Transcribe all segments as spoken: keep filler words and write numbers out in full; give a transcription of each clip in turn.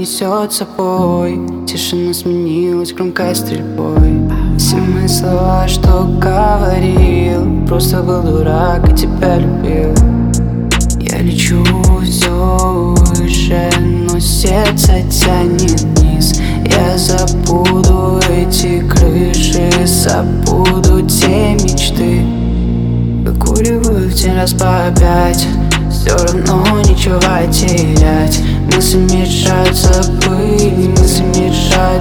унесет с собой. Тишина сменилась громкой стрельбой. Все мои слова, что говорил, просто был дурак и тебя любил. Я лечу все выше, но сердце тянет вниз. Я забуду эти крыши, забуду те мечты. Выкуриваю в день раз по пять, все равно ничего терять. Мысли мешают забыть, мысли мешают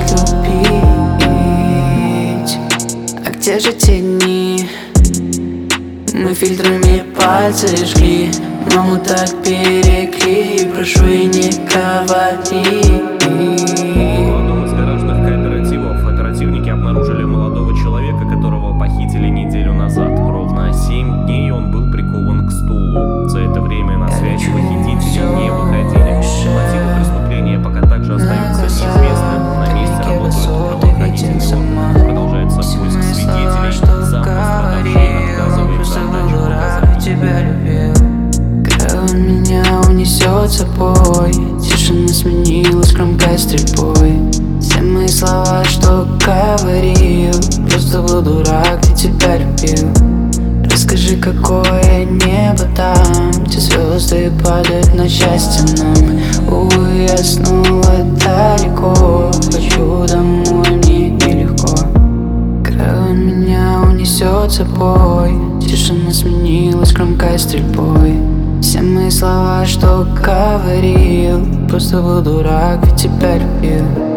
любить. А где же те дни? Мы фильтрами пальцы жгли, маму так перекли, прошу и не говори. В одном из гаражных кооперативов оперативники обнаружили молодого человека, которого похитили неделю назад. Ровно семь дней он был прикован к стулу. За это время на связь похитители не выходили. Мотивы преступления пока также остаются неизвестны. На месте работают правоохранительные органы. Продолжается поиск свидетелей. Сам пострадавший отказывается отдать показания. Он меня унесет с собой. Тишина сменилась громкой стрельбой. Все мои слова, что говорил, просто был дурак и тебя любил. Расскажи, какое небо там, где звезды падают на счастье нам. Увы, я снова далеко, хочу домой, мне нелегко. Он меня унесет с собой. Тишина сменилась громкой стрельбой. Все мои слова, что говорил, просто был дурак, ведь тебя любил.